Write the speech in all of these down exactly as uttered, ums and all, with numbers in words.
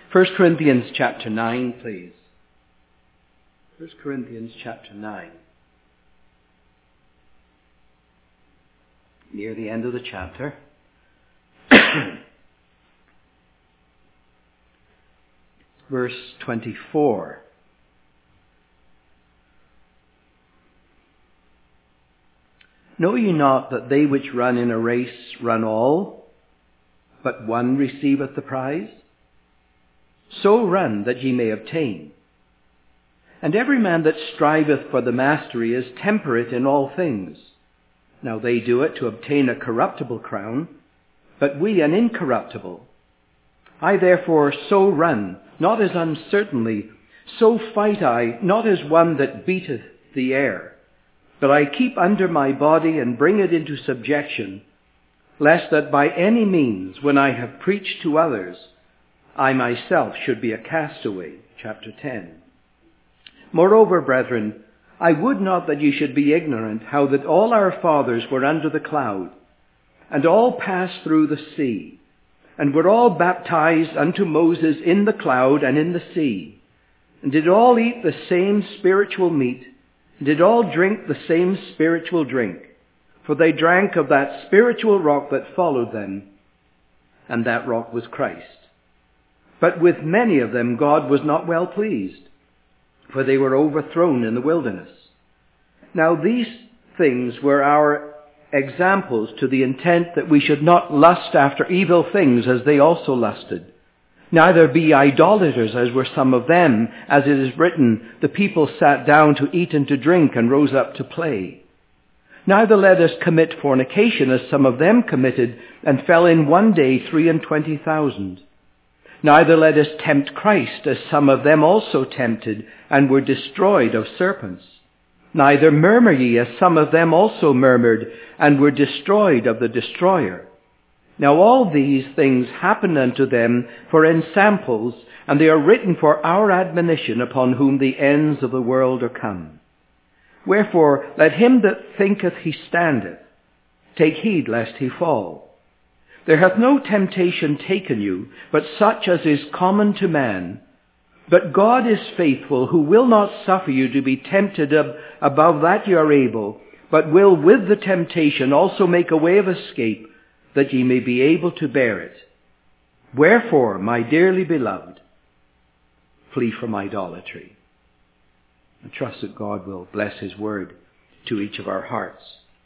First Corinthians chapter nine, please. First Corinthians chapter nine. Near the end of the chapter. Verse twenty-four. Know ye not that they which run in a race run all, but one receiveth the prize? So run that ye may obtain. And every man that striveth for the mastery is temperate in all things. Now they do it to obtain a corruptible crown, but we an incorruptible. I therefore so run, not as uncertainly, so fight I, not as one that beateth the air, but I keep under my body and bring it into subjection, lest that by any means, when I have preached to others, I myself should be a castaway. Chapter ten. Moreover, brethren, I would not that you should be ignorant how that all our fathers were under the cloud, and all passed through the sea, and were all baptized unto Moses in the cloud and in the sea, and did all eat the same spiritual meat, and did all drink the same spiritual drink, for they drank of that spiritual rock that followed them, and that rock was Christ. But with many of them God was not well pleased, for they were overthrown in the wilderness. Now these things were our examples to the intent that we should not lust after evil things as they also lusted. Neither be idolaters as were some of them, as it is written, the people sat down to eat and to drink and rose up to play. Neither let us commit fornication as some of them committed and fell in one day three and twenty thousand. Neither let us tempt Christ, as some of them also tempted, and were destroyed of serpents. Neither murmur ye, as some of them also murmured, and were destroyed of the destroyer. Now all these things happen unto them for ensamples, and they are written for our admonition, upon whom the ends of the world are come. Wherefore let him that thinketh he standeth take heed lest he fall. There hath no temptation taken you, but such as is common to man. But God is faithful, who will not suffer you to be tempted ab- above that you are able, but will with the temptation also make a way of escape, that ye may be able to bear it. Wherefore, my dearly beloved, flee from idolatry. I trust that God will bless his word to each of our hearts.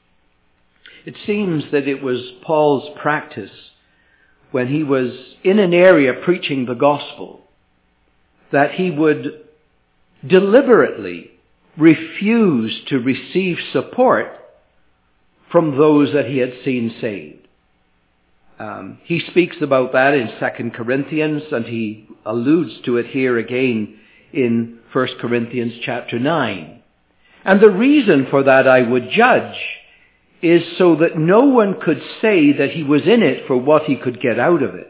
It seems that it was Paul's practice when he was in an area preaching the gospel that he would deliberately refuse to receive support from those that he had seen saved. Um, he speaks about that in Second Corinthians, and he alludes to it here again in First Corinthians chapter nine. And the reason for that, I would judge, is so that no one could say that he was in it for what he could get out of it.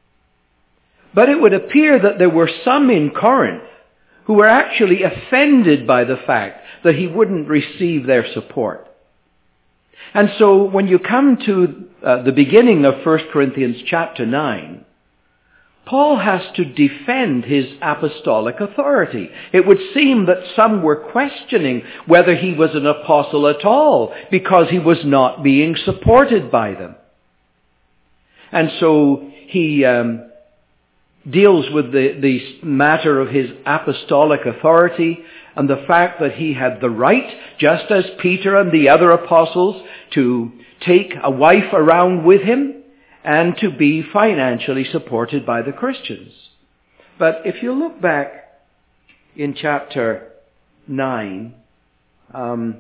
But it would appear that there were some in Corinth who were actually offended by the fact that he wouldn't receive their support. And so when you come to uh, the beginning of First Corinthians chapter nine, Paul has to defend his apostolic authority. It would seem that some were questioning whether he was an apostle at all because he was not being supported by them. And so he um, deals with the, the matter of his apostolic authority and the fact that he had the right, just as Peter and the other apostles, to take a wife around with him and to be financially supported by the Christians. But if you look back in chapter nine, um,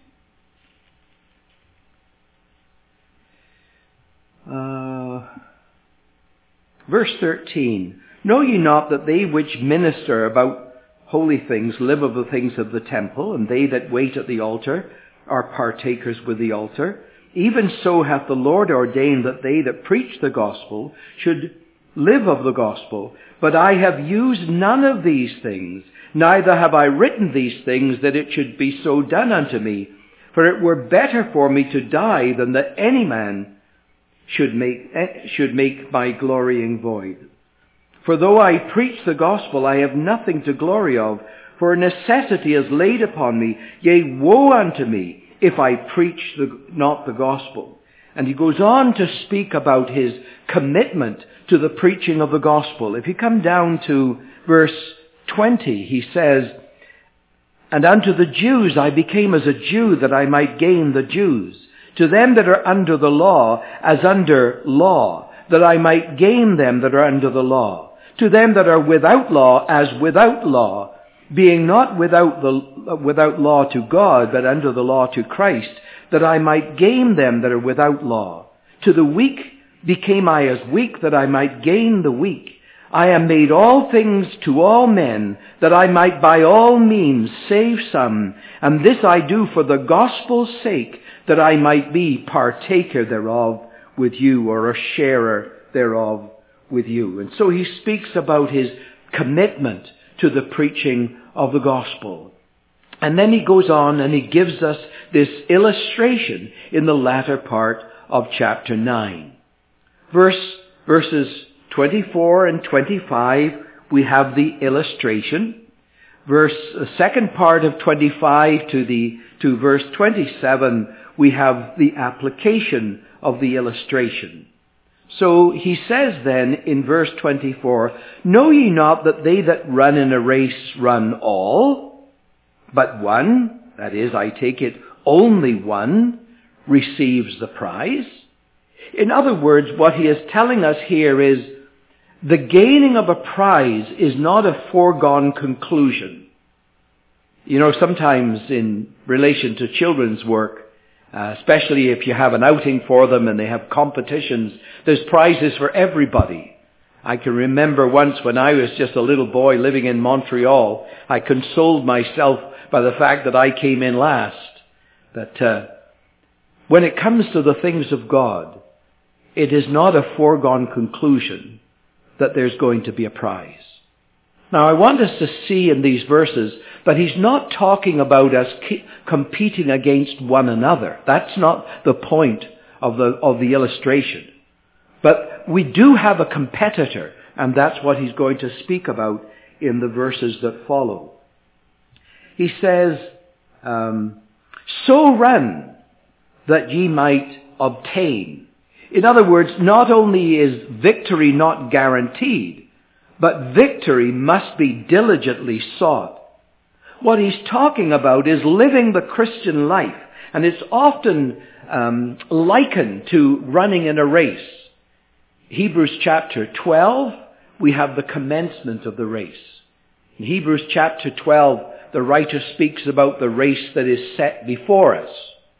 uh, verse thirteen, know ye not that they which minister about holy things live of the things of the temple, and they that wait at the altar are partakers with the altar? Even so hath the Lord ordained that they that preach the gospel should live of the gospel. But I have used none of these things, neither have I written these things that it should be so done unto me. For it were better for me to die than that any man should make, should make my glorying void. For though I preach the gospel, I have nothing to glory of, for necessity is laid upon me. Yea, woe unto me, if I preach the, not the gospel. And he goes on to speak about his commitment to the preaching of the gospel. If you come down to verse twenty, he says, And unto the Jews I became as a Jew, that I might gain the Jews. To them that are under the law, as under law, that I might gain them that are under the law. To them that are without law, as without law, being not without the without law to God, but under the law to Christ, that I might gain them that are without law. To the weak became I as weak, that I might gain the weak. I am made all things to all men, that I might by all means save some. And this I do for the gospel's sake, that I might be partaker thereof with you, or a sharer thereof with you. And so he speaks about his commitment to the preaching of the gospel. And then he goes on and he gives us this illustration in the latter part of chapter nine. Verse, verses twenty-four and twenty-five, we have the illustration. Verse, the second part of twenty-five to the, to verse twenty-seven, we have the application of the illustration. So he says then in verse twenty-four, Know ye not that they that run in a race run all, but one, that is, I take it, only one, receives the prize? In other words, what he is telling us here is the gaining of a prize is not a foregone conclusion. You know, sometimes in relation to children's work, Uh, especially if you have an outing for them and they have competitions, there's prizes for everybody. I can remember once when I was just a little boy living in Montreal, I consoled myself by the fact that I came in last. That uh, when it comes to the things of God, it is not a foregone conclusion that there's going to be a prize. Now, I want us to see in these verses that he's not talking about us competing against one another. That's not the point of the, of the illustration. But we do have a competitor, and that's what he's going to speak about in the verses that follow. He says, um, so run that ye might obtain. In other words, not only is victory not guaranteed, but victory must be diligently sought. What he's talking about is living the Christian life, and it's often um, likened to running in a race. Hebrews chapter twelve, we have the commencement of the race. In Hebrews chapter twelve, the writer speaks about the race that is set before us.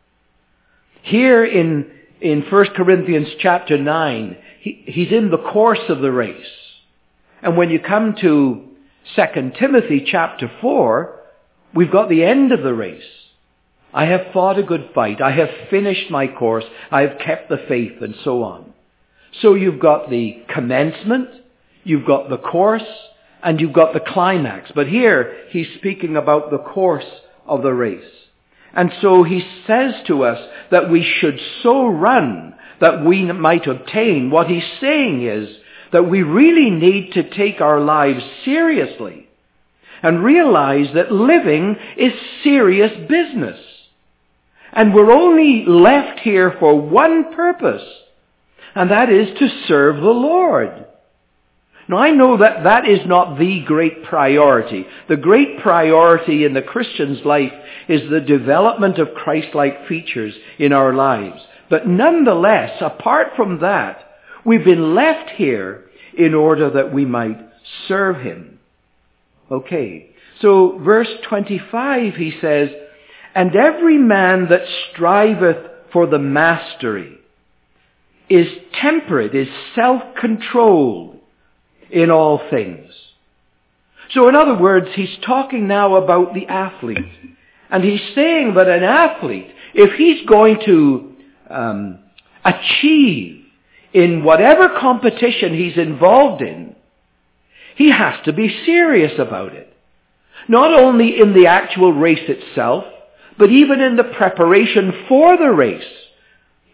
Here in, in First Corinthians chapter nine, he, he's in the course of the race. And when you come to Second Timothy chapter four, we've got the end of the race. I have fought a good fight. I have finished my course. I have kept the faith, and so on. So you've got the commencement, you've got the course, and you've got the climax. But here he's speaking about the course of the race. And so he says to us that we should so run that we might obtain. What he's saying is that we really need to take our lives seriously and realize that living is serious business. And we're only left here for one purpose, and that is to serve the Lord. Now, I know that that is not the great priority. The great priority in the Christian's life is the development of Christ-like features in our lives. But nonetheless, apart from that, we've been left here in order that we might serve him. Okay, so verse twenty-five, he says, And every man that striveth for the mastery is temperate, is self-controlled in all things. So in other words, he's talking now about the athlete. And he's saying that an athlete, if he's going to um, achieve in whatever competition he's involved in, he has to be serious about it. Not only in the actual race itself, but even in the preparation for the race.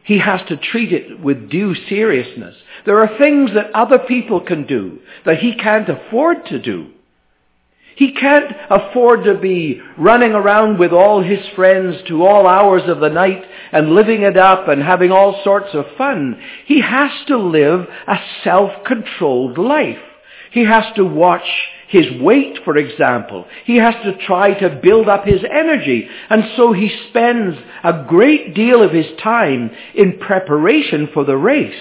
he has to treat it with due seriousness. There are things that other people can do that he can't afford to do. He can't afford to be running around with all his friends to all hours of the night and living it up and having all sorts of fun. He has to live a self-controlled life. He has to watch his weight, for example. He has to try to build up his energy. And so he spends a great deal of his time in preparation for the race.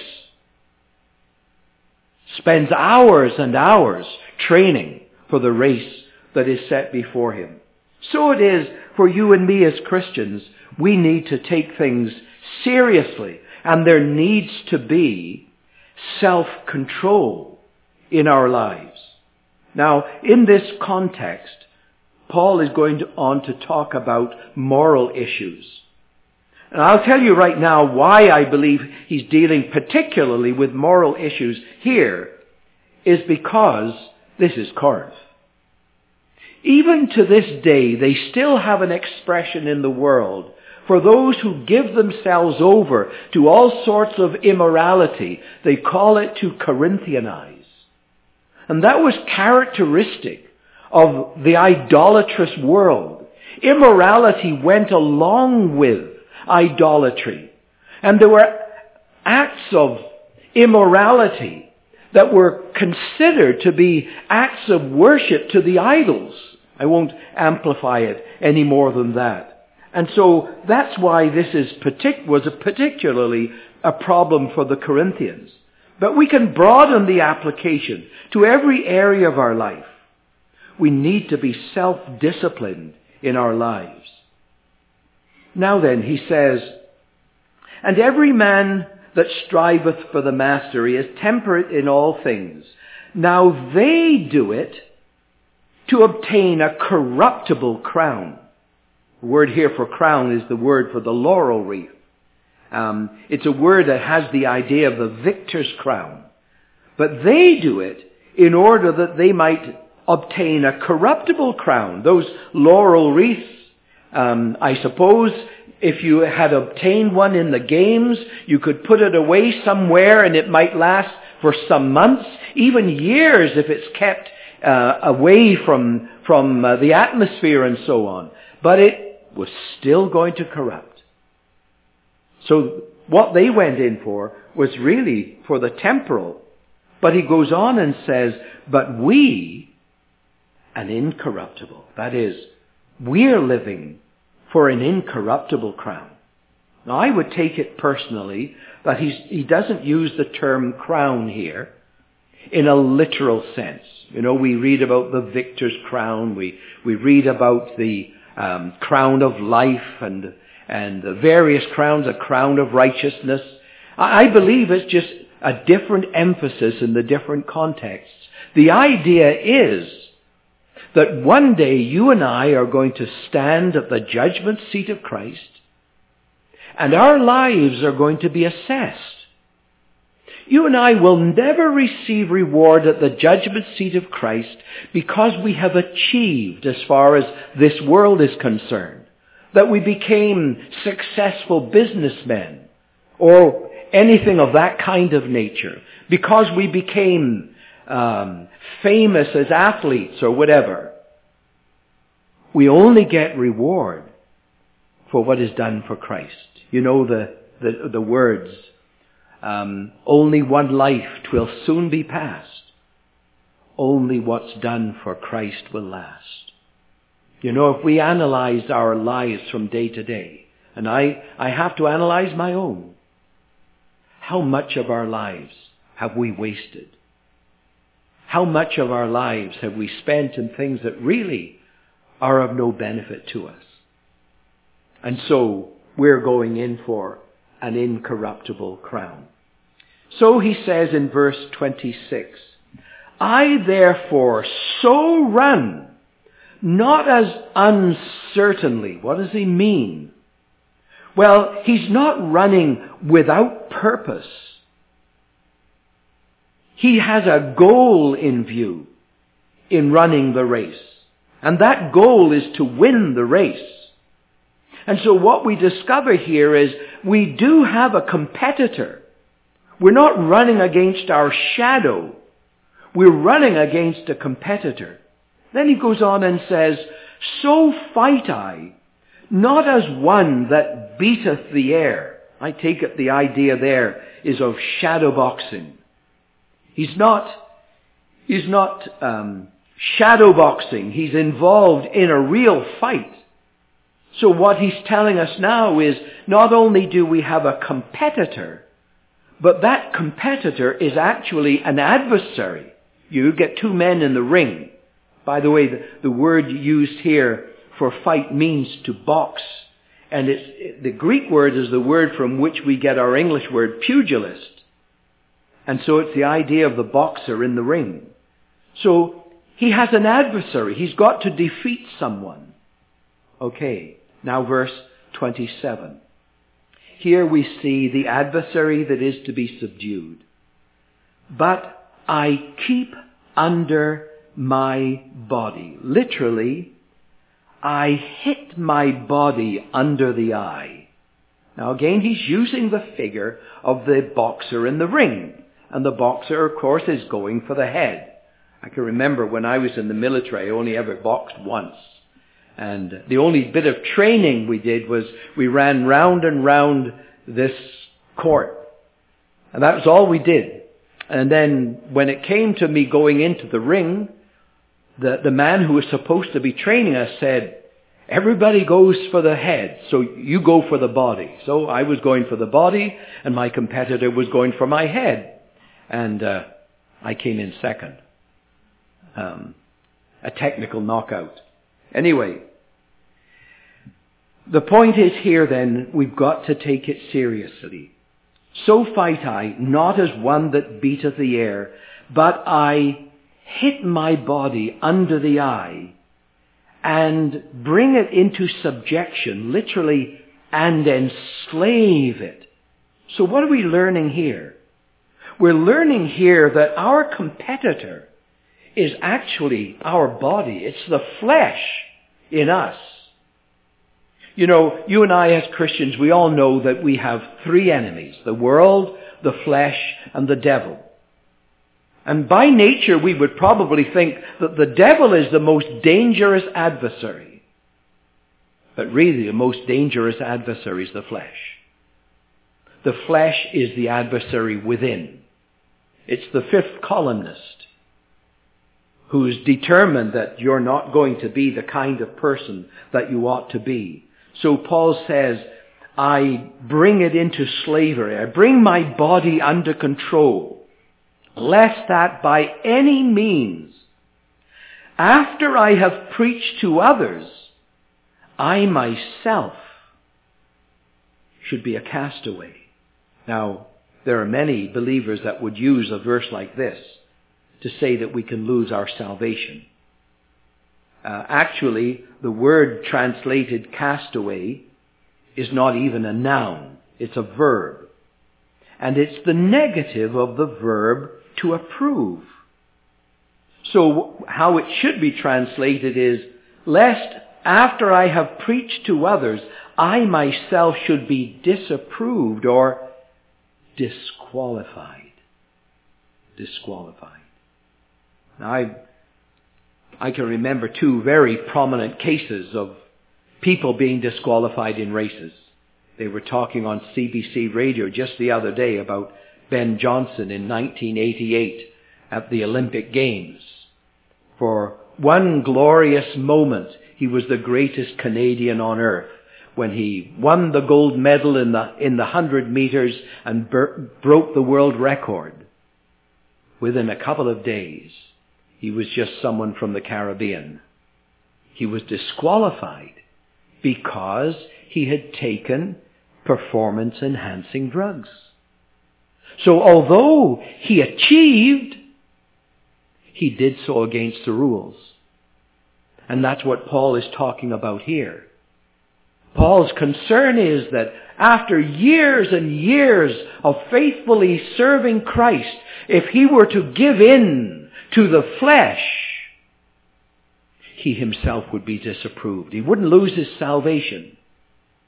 Spends hours and hours training for the race that is set before him. So it is for you and me as Christians. We need to take things seriously, and there needs to be self-control in our lives. Now, in this context, Paul is going to, on to talk about moral issues. And I'll tell you right now why I believe he's dealing particularly with moral issues here is because this is Corinth. Even to this day, they still have an expression in the world for those who give themselves over to all sorts of immorality. They call it to Corinthianize. And that was characteristic of the idolatrous world. Immorality went along with idolatry. And there were acts of immorality that were considered to be acts of worship to the idols. I won't amplify it any more than that. And so that's why this is partic- was a particularly a problem for the Corinthians. But we can broaden the application to every area of our life. We need to be self-disciplined in our lives. Now then, he says, and every man that striveth for the mastery is temperate in all things. Now they do it to obtain a corruptible crown. The word here for crown is the word for the laurel wreath. Um, it's a word that has the idea of the victor's crown. But they do it in order that they might obtain a corruptible crown. Those laurel wreaths, um, I suppose, if you had obtained one in the games, you could put it away somewhere and it might last for some months, even years if it's kept uh, away from, from uh, the atmosphere and so on. But it was still going to corrupt. So what they went in for was really for the temporal. But he goes on and says, but we, an incorruptible. That is, we're living for an incorruptible crown. Now I would take it personally that he's, he doesn't use the term crown here in a literal sense. You know, we read about the victor's crown. We, we read about the um, crown of life and and the various crowns, a crown of righteousness. I believe it's just a different emphasis in the different contexts. The idea is that one day you and I are going to stand at the judgment seat of Christ, and our lives are going to be assessed. You and I will never receive reward at the judgment seat of Christ because we have achieved as far as this world is concerned. That we became successful businessmen or anything of that kind of nature. Because we became um, famous as athletes or whatever. We only get reward for what is done for Christ. You know the, the, the words, um, only one life 'twill soon be past. Only what's done for Christ will last. You know, if we analyze our lives from day to day, and I, I have to analyze my own, how much of our lives have we wasted? How much of our lives have we spent in things that really are of no benefit to us? And so we're going in for an incorruptible crown. So he says in verse twenty-six, I therefore so run, not as uncertainly. What does he mean? Well, he's not running without purpose. He has a goal in view in running the race. And that goal is to win the race. And so what we discover here is we do have a competitor. We're not running against our shadow. We're running against a competitor. Then he goes on and says, so fight I, not as one that beateth the air. I take it the idea there is of shadow boxing. He's not, he's not um, shadow boxing. He's involved in a real fight. So what he's telling us now is not only do we have a competitor, but that competitor is actually an adversary. You get two men in the ring. By the way, the, the word used here for fight means to box. And it's, the Greek word is the word from which we get our English word pugilist. And so it's the idea of the boxer in the ring. So he has an adversary. He's got to defeat someone. Okay, now verse twenty-seven. Here we see the adversary that is to be subdued. But I keep under my body. Literally, I hit my body under the eye. Now again, he's using the figure of the boxer in the ring. And the boxer, of course, is going for the head. I can remember when I was in the military, I only ever boxed once. And the only bit of training we did was we ran round and round this court. And that was all we did. And then when it came to me going into the ring, the, the man who was supposed to be training us said, everybody goes for the head, so you go for the body. So I was going for the body, and my competitor was going for my head. And uh, I came in second. Um, a technical knockout. Anyway, the point is here then, we've got to take it seriously. So fight I, not as one that beateth the air, but I hit my body under the eye and bring it into subjection, literally, and enslave it. So what are we learning here? We're learning here that our competitor is actually our body. It's the flesh in us. You know, you and I as Christians, we all know that we have three enemies: the world, the flesh, and the devil. And by nature, we would probably think that the devil is the most dangerous adversary. But really, the most dangerous adversary is the flesh. The flesh is the adversary within. It's the fifth columnist who's determined that you're not going to be the kind of person that you ought to be. So Paul says, I bring it into slavery. I bring my body under control, lest that by any means, after I have preached to others, I myself should be a castaway. Now, there are many believers that would use a verse like this to say that we can lose our salvation. Uh, actually, the word translated castaway is not even a noun. It's a verb. And it's the negative of the verb to approve. So how it should be translated is, lest after I have preached to others, I myself should be disapproved or disqualified. Disqualified. Now, I, I can remember two very prominent cases of people being disqualified in races. They were talking on C B C radio just the other day about Ben Johnson in nineteen eighty-eight at the Olympic Games. For one glorious moment, he was the greatest Canadian on earth when he won the gold medal in the in the one hundred meters and ber- broke the world record. Within a couple of days, he was just someone from the Caribbean. He was disqualified because he had taken performance-enhancing drugs. So although he achieved, he did so against the rules. And that's what Paul is talking about here. Paul's concern is that after years and years of faithfully serving Christ, if he were to give in to the flesh, he himself would be disapproved. He wouldn't lose his salvation,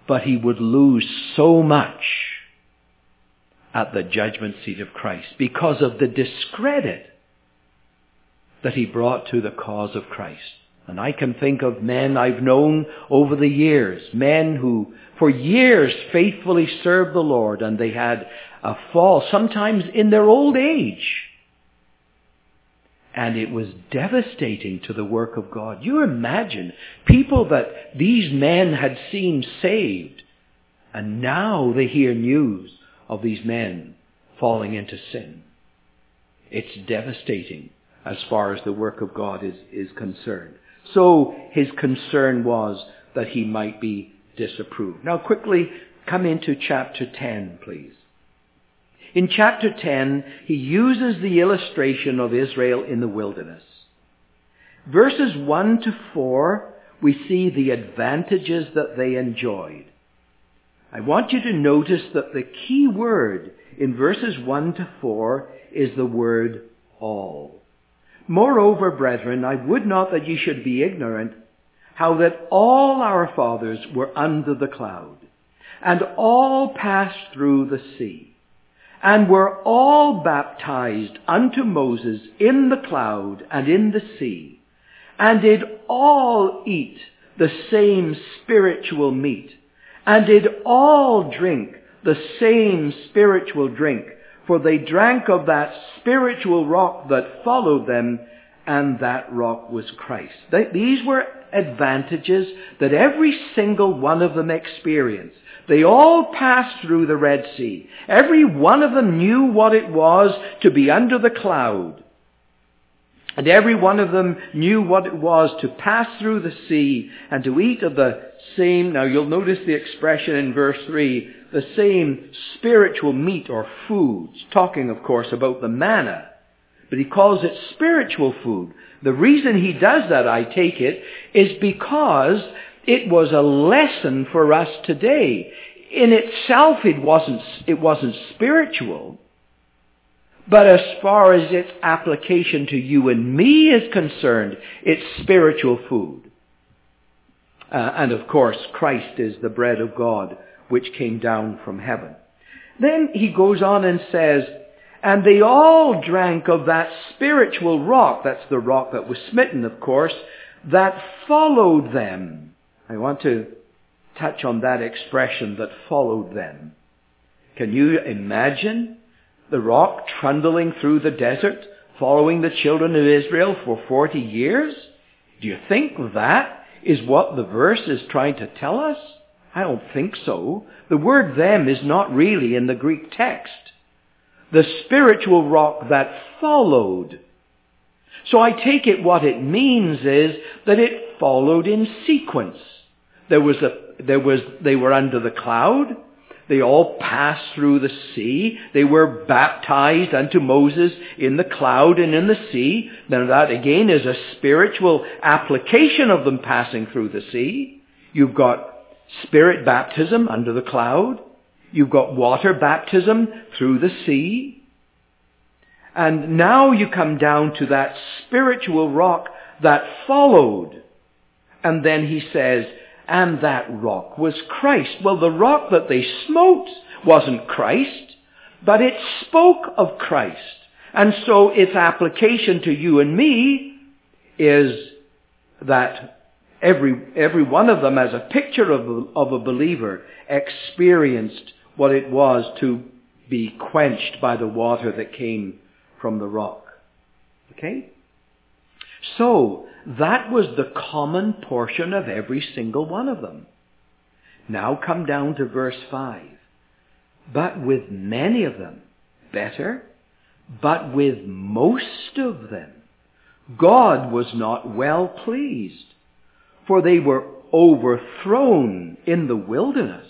but he would lose so much at the judgment seat of Christ because of the discredit that he brought to the cause of Christ. And I can think of men I've known over the years, men who for years faithfully served the Lord, and they had a fall, sometimes in their old age. And it was devastating to the work of God. You imagine people that these men had seen saved, and now they hear news of these men falling into sin. It's devastating as far as the work of God is, is concerned. So his concern was that he might be disapproved. Now quickly come into chapter ten, please. In chapter ten, he uses the illustration of Israel in the wilderness. Verses one to four, we see the advantages that they enjoyed. I want you to notice that the key word in verses one to four is the word all. Moreover, brethren, I would not that ye should be ignorant how that all our fathers were under the cloud, and all passed through the sea, and were all baptized unto Moses in the cloud and in the sea, and did all eat the same spiritual meat, and did all drink the same spiritual drink, for they drank of that spiritual rock that followed them, and that rock was Christ. They, these were advantages that every single one of them experienced. They all passed through the Red Sea. Every one of them knew what it was to be under the cloud. And every one of them knew what it was to pass through the sea and to eat of the same, now you'll notice the expression in verse three, the same spiritual meat or food. He's talking, of course, about the manna. But he calls it spiritual food. The reason he does that, I take it, is because it was a lesson for us today. In itself, it wasn't, it wasn't spiritual. But as far as its application to you and me is concerned, it's spiritual food. Uh, and of course, Christ is the bread of God, which came down from heaven. Then he goes on and says, and they all drank of that spiritual rock, that's the rock that was smitten, of course, that followed them. I want to touch on that expression, that followed them. Can you imagine the rock trundling through the desert, following the children of Israel for forty years? Do you think that is what the verse is trying to tell us? I don't think so. The word them is not really in the Greek text. The spiritual rock that followed. So I take it what it means is that it followed in sequence. There was a, there was, they were under the cloud. They all passed through the sea. They were baptized unto Moses in the cloud and in the sea. Now that again is a spiritual application of them passing through the sea. You've got spirit baptism under the cloud. You've got water baptism through the sea. And now you come down to that spiritual rock that followed. And then he says, and that rock was Christ. Well, the rock that they smote wasn't Christ, but it spoke of Christ. And so its application to you and me is that every every one of them, as a picture of a, of a believer, experienced what it was to be quenched by the water that came from the rock. Okay? So, that was the common portion of every single one of them. Now come down to verse five. But with many of them, better, but with most of them, God was not well pleased, for they were overthrown in the wilderness.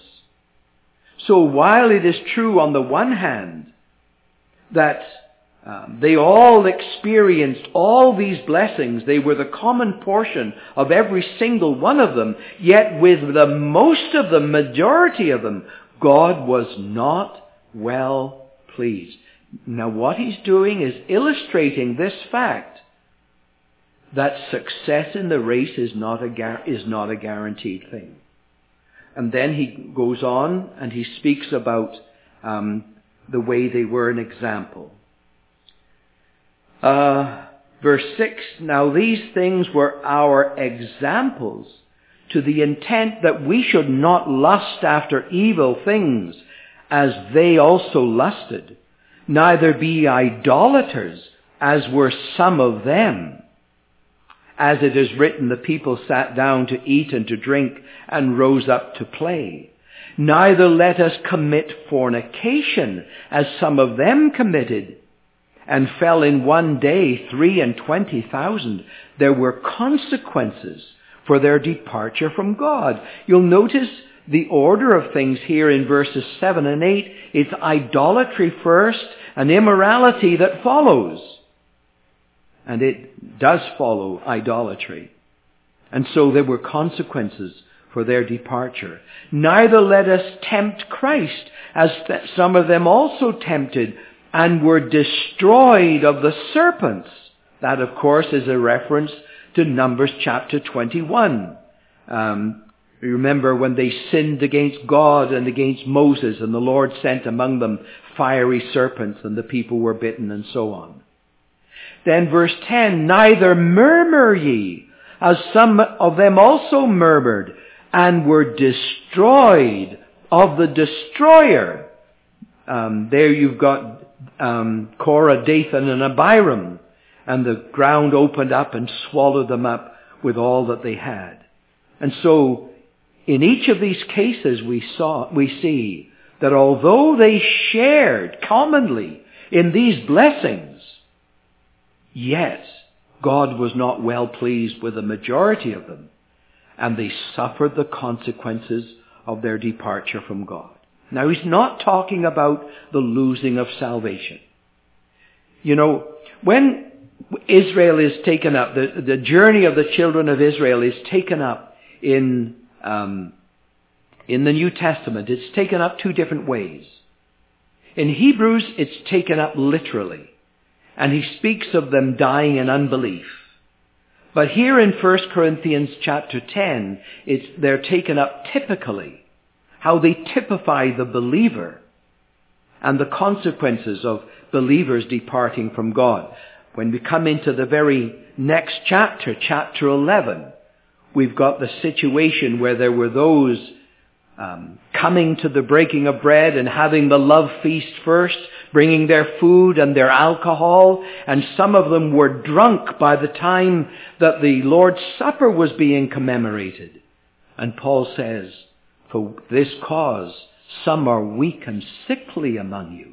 So while it is true on the one hand that um, they all experienced all these blessings, they were the common portion of every single one of them, yet with the most of them, majority of them, God was not well pleased. Now what he's doing is illustrating this fact that success in the race is not a, is not a guaranteed thing. And then he goes on and he speaks about um, the way they were an example. Uh, verse six, now these things were our examples, to the intent that we should not lust after evil things, as they also lusted, neither be idolaters, as were some of them. As it is written, the people sat down to eat and to drink, and rose up to play. Neither let us commit fornication, as some of them committed, and fell in one day three and twenty thousand. There were consequences for their departure from God. You'll notice the order of things here in verses seven and eight. It's idolatry first and immorality that follows. And it does follow idolatry. And so there were consequences for their departure. Neither let us tempt Christ, as th- some of them also tempted, and were destroyed of the serpents. That, of course, is a reference to Numbers chapter twenty-one. Um, you remember when they sinned against God and against Moses, and the Lord sent among them fiery serpents, and the people were bitten, and so on. Then verse ten, neither murmur ye, as some of them also murmured, and were destroyed of the destroyer. Um, there you've got um, Korah, Dathan, and Abiram, and the ground opened up and swallowed them up with all that they had. And so, in each of these cases we saw, we see that although they shared commonly in these blessings, yet God was not well pleased with the majority of them, and they suffered the consequences of their departure from God. Now, he's not talking about the losing of salvation. You know, when Israel is taken up, the, the journey of the children of Israel is taken up in, um, in the New Testament. It's taken up two different ways. In Hebrews, it's taken up literally. And he speaks of them dying in unbelief. But here in First Corinthians chapter ten, it's, they're taken up typically. How they typify the believer and the consequences of believers departing from God. When we come into the very next chapter, chapter eleven, we've got the situation where there were those um, coming to the breaking of bread and having the love feast first, bringing their food and their alcohol, and some of them were drunk by the time that the Lord's Supper was being commemorated. And Paul says, for this cause, some are weak and sickly among you,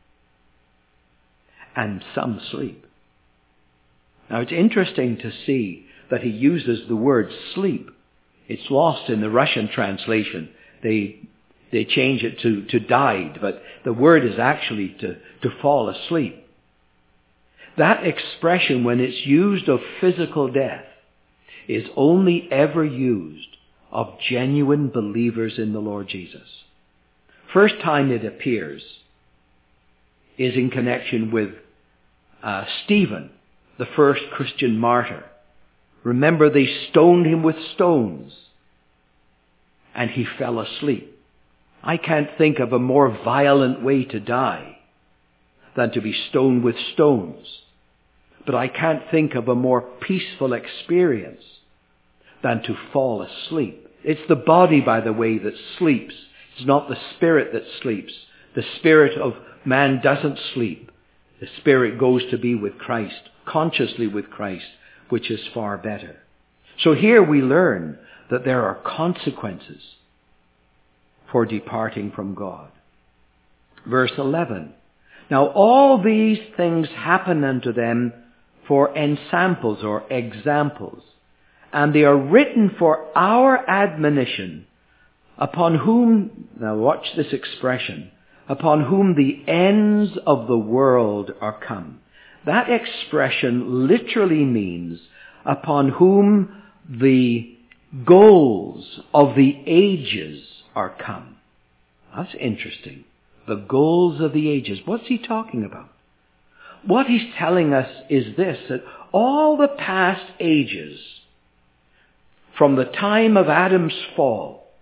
and some sleep. Now, it's interesting to see that he uses the word sleep. It's lost in the Russian translation. They they change it to, to died, but the word is actually to, to fall asleep. That expression, when it's used of physical death, is only ever used of genuine believers in the Lord Jesus. First time it appears is in connection with uh, Stephen, the first Christian martyr. Remember, they stoned him with stones, and he fell asleep. I can't think of a more violent way to die than to be stoned with stones. But I can't think of a more peaceful experience than to fall asleep. It's the body, by the way, that sleeps. It's not the spirit that sleeps. The spirit of man doesn't sleep. The spirit goes to be with Christ, consciously with Christ, which is far better. So here we learn that there are consequences for departing from God. Verse eleven. Now all these things happen unto them for ensamples or examples, and they are written for our admonition, upon whom, now watch this expression, upon whom the ends of the world are come. That expression literally means upon whom the goals of the ages are come. That's interesting. The goals of the ages. What's he talking about? What he's telling us is this, that all the past ages, from the time of Adam's fall,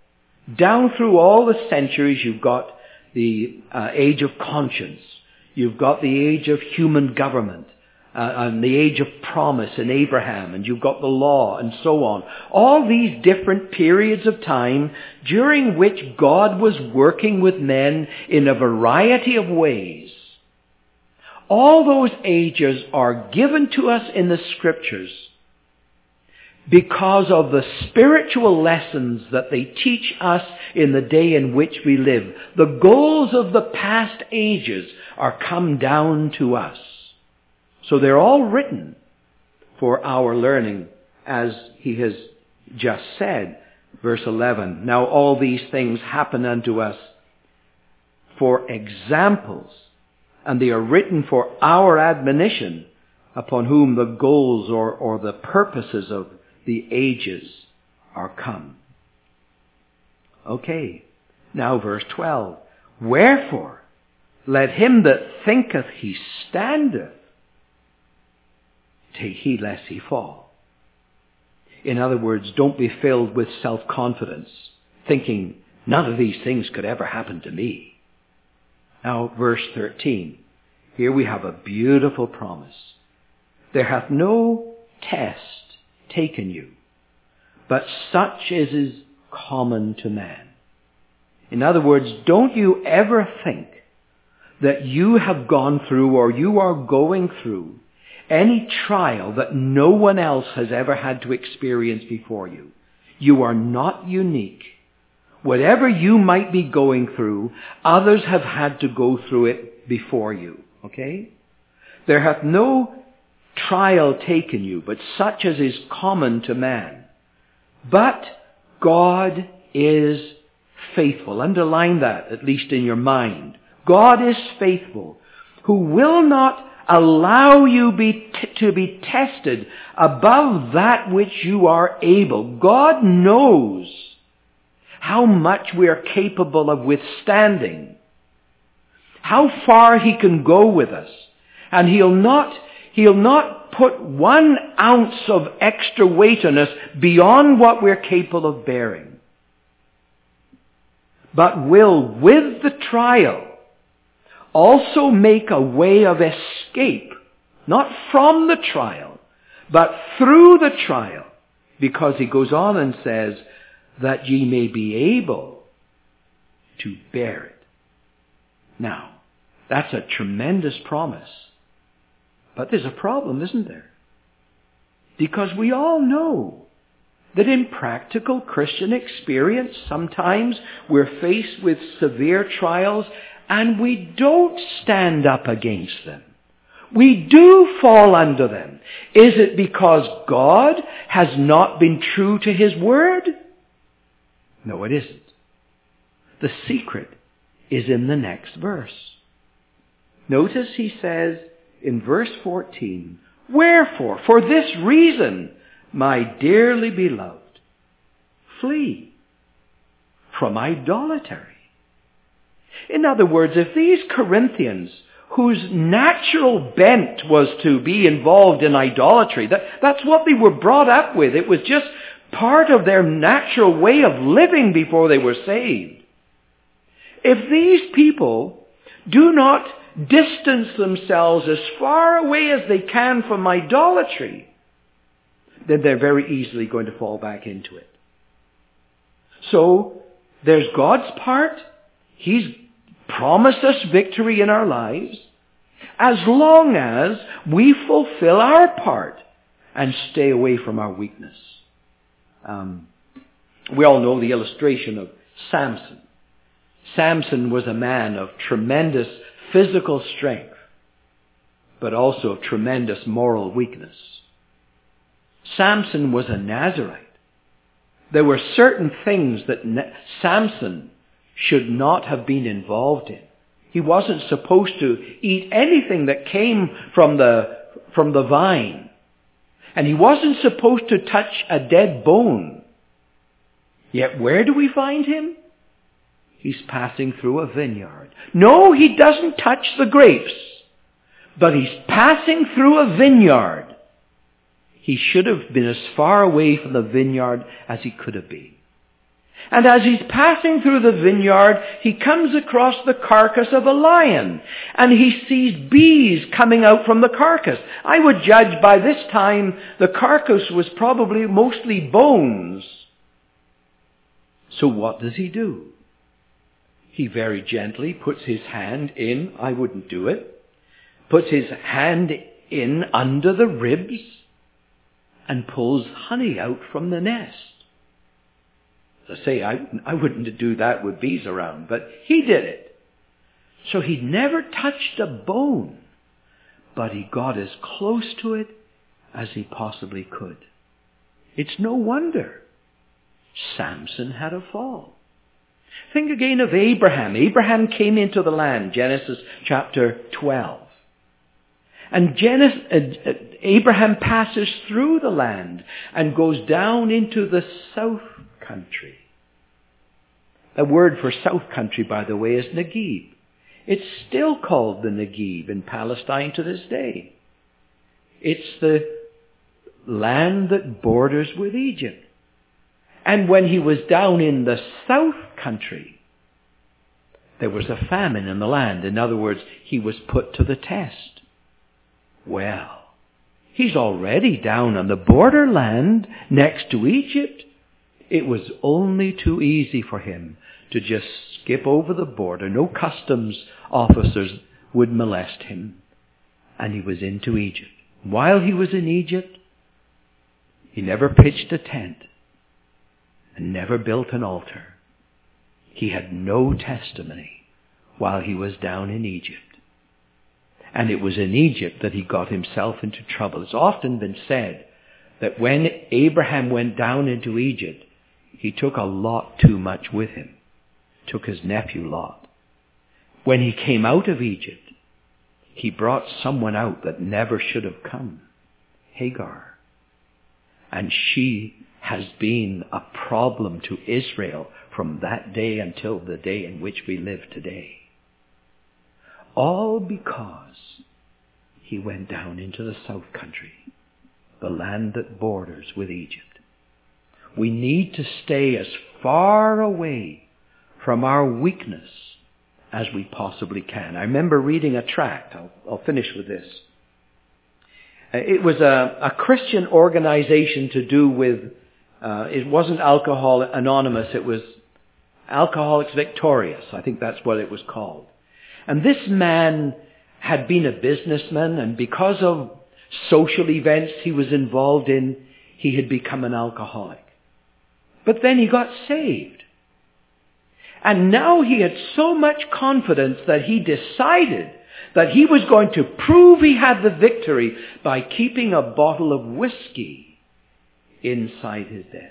Down through all the centuries, you've got the uh, age of conscience. You've got the age of human government. Uh, and the age of promise in Abraham, and you've got the law, and so on. All these different periods of time during which God was working with men in a variety of ways. All those ages are given to us in the Scriptures because of the spiritual lessons that they teach us in the day in which we live. The goals of the past ages are come down to us. So they're all written for our learning, as he has just said, verse eleven. Now all these things happen unto us for examples, and they are written for our admonition, upon whom the goals or, or the purposes of the ages are come. Okay, now verse twelve. Wherefore, let him that thinketh he standeth take heed lest he fall. In other words, don't be filled with self-confidence, thinking none of these things could ever happen to me. Now, verse thirteen. Here we have a beautiful promise. There hath no test taken you, but such as is common to man. In other words, don't you ever think that you have gone through or you are going through any trial that no one else has ever had to experience before you. You are not unique. Whatever you might be going through, others have had to go through it before you. Okay? There hath no trial taken you, but such as is common to man. But God is faithful. Underline that, at least in your mind. God is faithful, who will not allow you be t- to be tested above that which you are able. God knows how much we are capable of withstanding, how far he can go with us. And he'll not, he'll not put one ounce of extra weight on us beyond what we're capable of bearing, but will, with the trial, also make a way of escape, not from the trial, but through the trial, because he goes on and says, that ye may be able to bear it. Now, that's a tremendous promise. But there's a problem, isn't there? Because we all know that in practical Christian experience, sometimes we're faced with severe trials and we don't stand up against them. We do fall under them. Is it because God has not been true to his word? No, it isn't. The secret is in the next verse. Notice he says in verse fourteen, wherefore, for this reason, my dearly beloved, flee from idolatry. In other words, if these Corinthians, whose natural bent was to be involved in idolatry, that, that's what they were brought up with. It was just part of their natural way of living before they were saved. If these people do not distance themselves as far away as they can from idolatry, then they're very easily going to fall back into it. So, there's God's part. He's promised us victory in our lives as long as we fulfill our part and stay away from our weakness. Um, we all know the illustration of Samson. Samson was a man of tremendous physical strength, but also of tremendous moral weakness. Samson was a Nazirite. There were certain things that Samson should not have been involved in. He wasn't supposed to eat anything that came from the, from the vine. And he wasn't supposed to touch a dead bone. Yet where do we find him? He's passing through a vineyard. No, he doesn't touch the grapes, but he's passing through a vineyard. He should have been as far away from the vineyard as he could have been. And as he's passing through the vineyard, he comes across the carcass of a lion. And he sees bees coming out from the carcass. I would judge by this time the carcass was probably mostly bones. So what does he do? He very gently puts his hand in, I wouldn't do it, puts his hand in under the ribs and pulls honey out from the nest. As I say, I, I wouldn't do that with bees around, but he did it. So he never touched a bone, but he got as close to it as he possibly could. It's no wonder Samson had a fall. Think again of Abraham. Abraham came into the land, Genesis chapter twelve. And Genesis, uh, uh, Abraham passes through the land and goes down into the south country. The word for south country, by the way, is Negev. It's still called the Negev in Palestine to this day. It's the land that borders with Egypt. And when he was down in the south country, there was a famine in the land. In other words, he was put to the test. Well, he's already down on the borderland next to Egypt. It was only too easy for him to just skip over the border. No customs officers would molest him. And he was into Egypt. While he was in Egypt, he never pitched a tent and never built an altar. He had no testimony while he was down in Egypt. And it was in Egypt that he got himself into trouble. It's often been said that when Abraham went down into Egypt, he took a lot too much with him. Took his nephew Lot. When he came out of Egypt, he brought someone out that never should have come. Hagar. And she has been a problem to Israel from that day until the day in which we live today. All because he went down into the south country, the land that borders with Egypt. We need to stay as far away from our weakness as we possibly can. I remember reading a tract. I'll, I'll finish with this. It was a, a Christian organization to do with, uh, it wasn't Alcoholics Anonymous, it was Alcoholics Victorious. I think that's what it was called. And this man had been a businessman, and because of social events he was involved in, he had become an alcoholic. But then he got saved. And now he had so much confidence that he decided that he was going to prove he had the victory by keeping a bottle of whiskey inside his desk.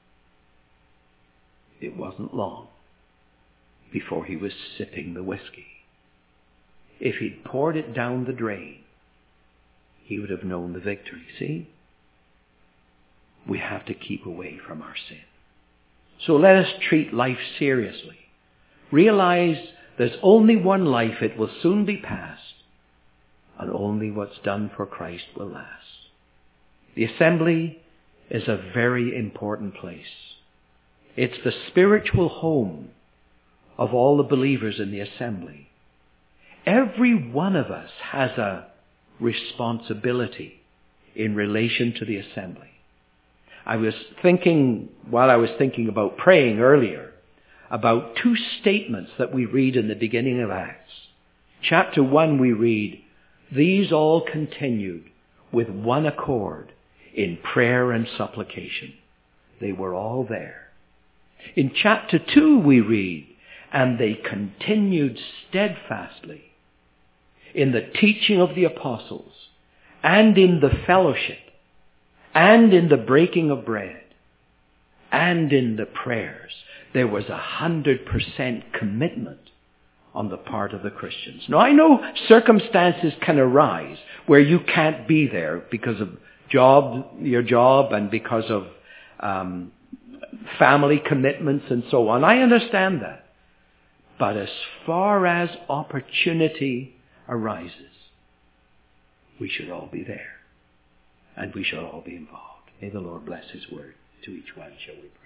It wasn't long before he was sipping the whiskey. If he'd poured it down the drain, he would have known the victory. See? We have to keep away from our sin. So let us treat life seriously. Realize there's only one life. It will soon be past. And only what's done for Christ will last. The assembly is a very important place. It's the spiritual home of all the believers in the assembly. Every one of us has a responsibility in relation to the assembly. I was thinking, while I was thinking about praying earlier, about two statements that we read in the beginning of Acts. Chapter one we read, "These all continued with one accord in prayer and supplication." They were all there. In chapter two we read, "And they continued steadfastly in the teaching of the apostles, and in the fellowship, and in the breaking of bread, and in the prayers." There was a hundred percent commitment on the part of the Christians. Now I know circumstances can arise where you can't be there because of job, your job, and because of um, family commitments and so on. I understand that. But as far as opportunity arises, we should all be there. And we should all be involved. May the Lord bless His word to each one, shall we pray.